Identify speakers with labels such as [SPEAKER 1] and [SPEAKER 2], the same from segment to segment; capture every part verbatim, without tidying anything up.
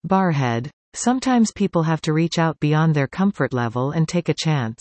[SPEAKER 1] Barhead. Sometimes people have to reach out beyond their comfort level and take a chance.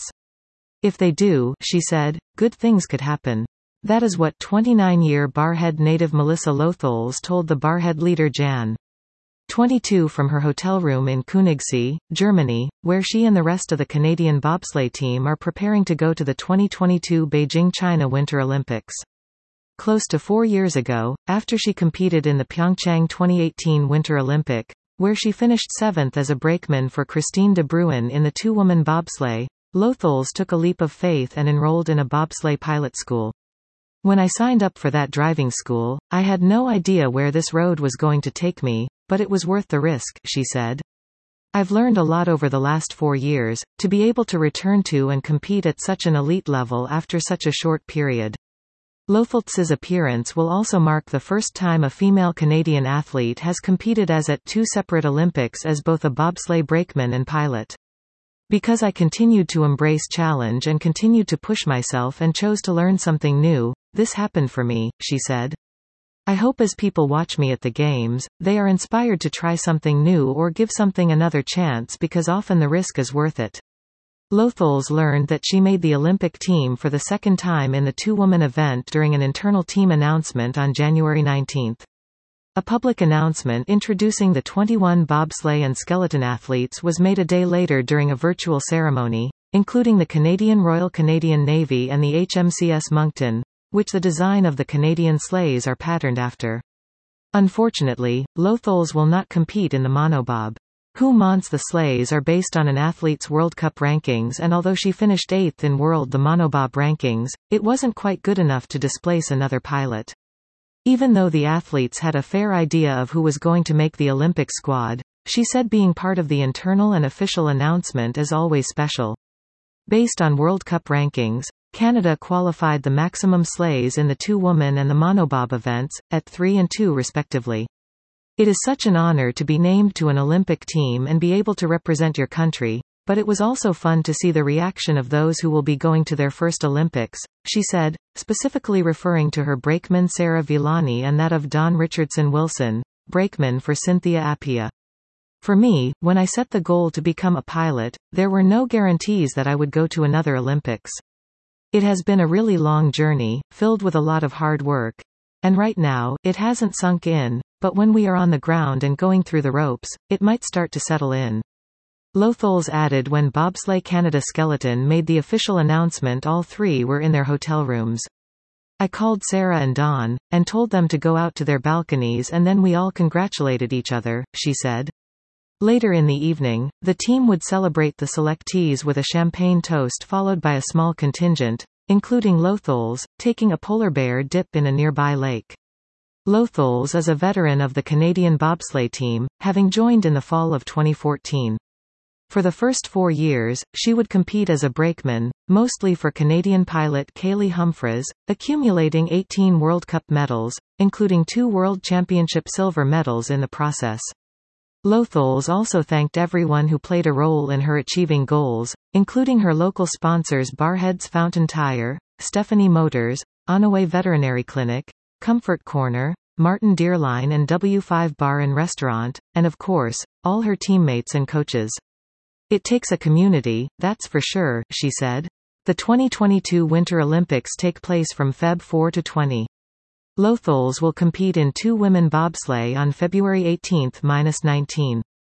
[SPEAKER 1] If they do, she said, good things could happen. That is what twenty-nine-year Barhead native Melissa Lotholz told the Barhead leader Jan. twenty-two from her hotel room in Königssee, Germany, where she and the rest of the Canadian bobsleigh team are preparing to go to the twenty twenty-two Beijing China Winter Olympics. Close to four years ago, after she competed in the Pyeongchang twenty eighteen Winter Olympic, where she finished seventh as a brakeman for Christine de Bruyn in the two-woman bobsleigh, Lotholz took a leap of faith and enrolled in a bobsleigh pilot school. When I signed up for that driving school, I had no idea where this road was going to take me, but it was worth the risk, she said. I've learned a lot over the last four years, to be able to return to and compete at such an elite level after such a short period. Lotholz's appearance will also mark the first time a female Canadian athlete has competed as at two separate Olympics as both a bobsleigh brakeman and pilot. Because I continued to embrace challenge and continued to push myself and chose to learn something new, this happened for me, she said. I hope as people watch me at the Games, they are inspired to try something new or give something another chance because often the risk is worth it. Lotholz learned that she made the Olympic team for the second time in the two-woman event during an internal team announcement on January nineteenth. A public announcement introducing the twenty-one bobsleigh and skeleton athletes was made a day later during a virtual ceremony, including the Canadian Royal Canadian Navy and the H M C S Moncton, which the design of the Canadian sleighs are patterned after. Unfortunately, Lotholz will not compete in the monobob. Who monts the sleighs are based on an athlete's World Cup rankings, and although she finished eighth in world the monobob rankings, it wasn't quite good enough to displace another pilot. Even though the athletes had a fair idea of who was going to make the Olympic squad, she said being part of the internal and official announcement is always special. Based on World Cup rankings, Canada qualified the maximum sleighs in the two-woman and the monobob events, at three and two respectively. It is such an honor to be named to an Olympic team and be able to represent your country, but it was also fun to see the reaction of those who will be going to their first Olympics, she said, specifically referring to her brakeman Sarah Villani and that of Don Richardson Wilson, brakeman for Cynthia Appia. For me, when I set the goal to become a pilot, there were no guarantees that I would go to another Olympics. It has been a really long journey, filled with a lot of hard work. And right now, it hasn't sunk in, but when we are on the ground and going through the ropes, it might start to settle in. Lotholz added when Bobsleigh Canada Skeleton made the official announcement all three were in their hotel rooms. I called Sarah and Don, and told them to go out to their balconies and then we all congratulated each other, she said. Later in the evening, the team would celebrate the selectees with a champagne toast followed by a small contingent, including Lotholz, taking a polar bear dip in a nearby lake. Lotholz is a veteran of the Canadian bobsleigh team, having joined in the fall of twenty fourteen. For the first four years, she would compete as a brakeman, mostly for Canadian pilot Kaylee Humphreys, accumulating eighteen World Cup medals, including two World Championship silver medals in the process. Lotholz also thanked everyone who played a role in her achieving goals, including her local sponsors Barhead's Fountain Tire, Stephanie Motors, Onaway Veterinary Clinic, Comfort Corner, Martin Deerline and W five Bar and Restaurant, and of course, all her teammates and coaches. It takes a community, that's for sure, she said. The twenty twenty-two Winter Olympics take place from February fourth to twentieth. Lotholz will compete in two women bobsleigh on February eighteenth to nineteenth.